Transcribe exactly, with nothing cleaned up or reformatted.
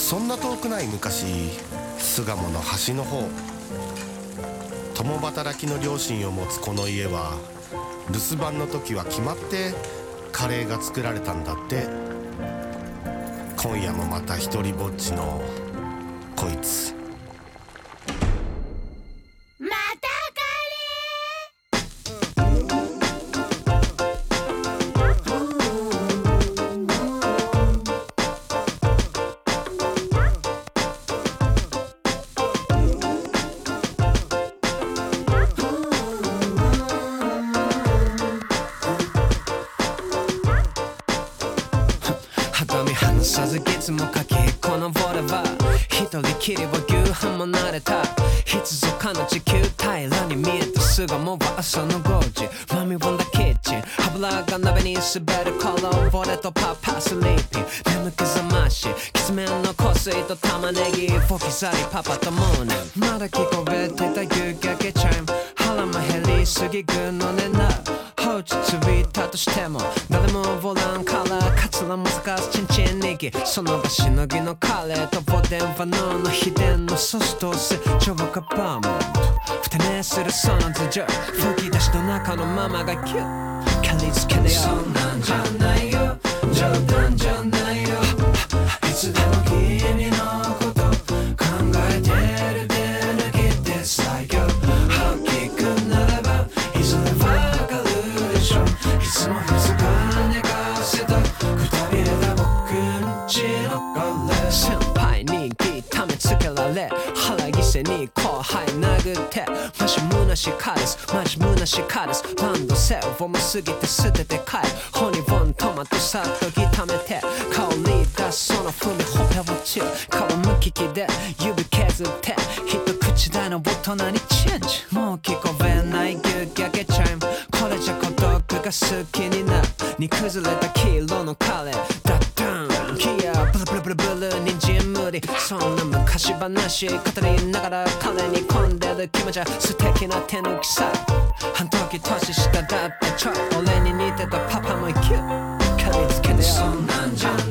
そんな遠くない昔、巣鴨の端の方、共働きの両親を持つこの家は留守番の時は決まってカレーが作られたんだって。今夜もまた一人ぼっちのこいつ。 またさずいつもかけこのボレは一人きりは夕飯も慣れた必須かの地球平らに見えた巣鴨は朝のごじマミ込んだキッチン油が鍋に滑る頃俺とパパスリーピー眠気覚ましきつめの香水と玉ねぎフォキザリパパとモーニングまだ聞こえてた夕焼けチャイム腹も減りすぎぐのねな放置ついたとしても誰もおらんからカツラも探すチンチンにぎその場しのぎのカレーとボデンバノの秘伝のソースとせチョボカバーモンドふて寝するその頭上吹き出しの中のママがキュッ刈り付けでよそんなんじゃないよ冗談じゃないよいつでも君のこと考えてるで抜けて最強大きくなればいずれわかるでしょいつも二日寝かせたくたびれた僕んちのカレー先輩に痛めつけられ腹着せに後輩殴ってマジ虚しかですマジ虚しかですランドセルをも過ぎて捨てて帰るホニボントマトさっと炒めて香り出すその風味ほぺ落ちる皮むき器で指削って一口大の大人にチェンジもう聞こえないギュッギャゲチャイムこれじゃ孤独が好きになる煮崩れた黄色のカレーダッダンキヤブルブルブルブル人参無理そんな昔話語りながらカレーに込んでる気持ちは素敵な手抜きさ半時年下だってちょい俺に似てたパパもキュッ刈り付けでよそんなんじゃ